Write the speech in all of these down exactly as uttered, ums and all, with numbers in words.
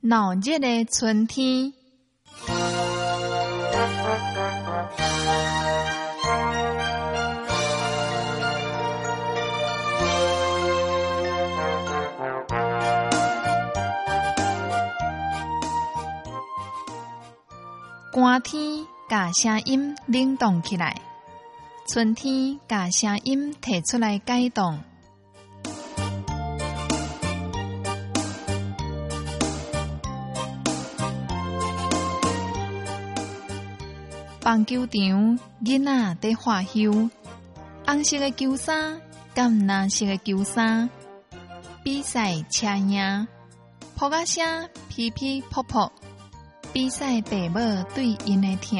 闹热的春天，寒天把声音冷冻起来，春天把声音提出来解冻。棒球场，囡仔在画绣，红色的球衫，橄蓝色的球衫，比赛车赢，扑啊声噼噼噗噗，比赛爸母对因的疼。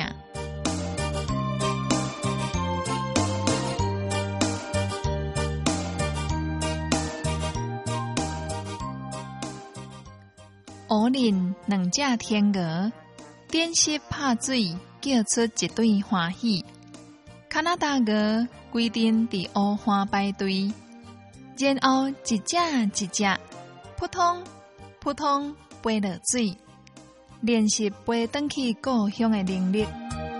乌林两只天鹅，练习拍水。叫出一对欢喜，加拿大鹅规定伫乌花排队，然后一只一只扑通扑通飞落水，练习飞返去故乡的能力。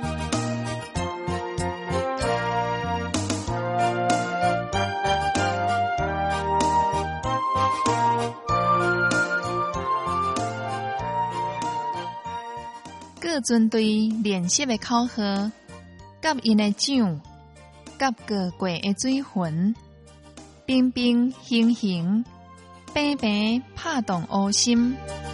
各军队练习的口号，甲因的掌，甲过过的水魂，冰冰形形，平平拍动乌心。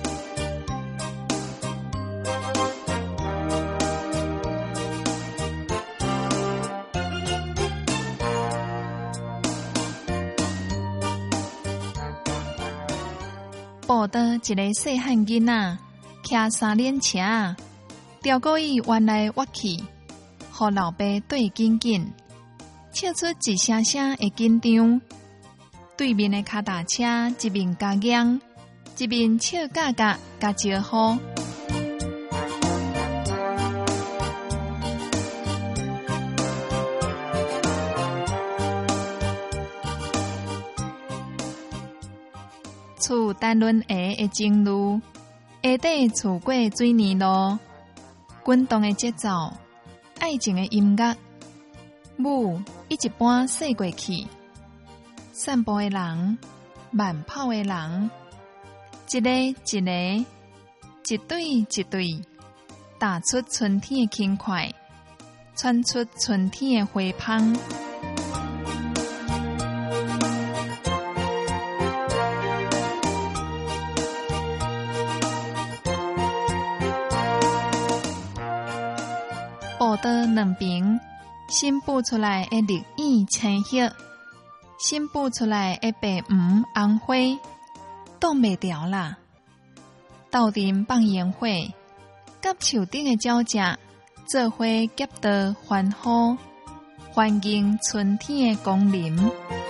报道一个细汉囡仔，骑三轮车。调过伊原来乐器，互老爸对紧紧，笑出一声声的紧张。对面的脚踏车一面加扬，一面笑嘎嘎加招呼。厝单轮下的正路，下底厝过水泥路。滚动的节奏，爱情的音乐，舞一一般驶过去。散步的人，慢跑的人，一个一个，一对一对，打出春天的轻快，传出春天的花香。步道两边新布出来的绿意青叶，新布出来的白黄红花，挡袂牢啦。斗阵放烟火，甲树顶的鸟只做伙夹道欢呼，欢迎春天的光临。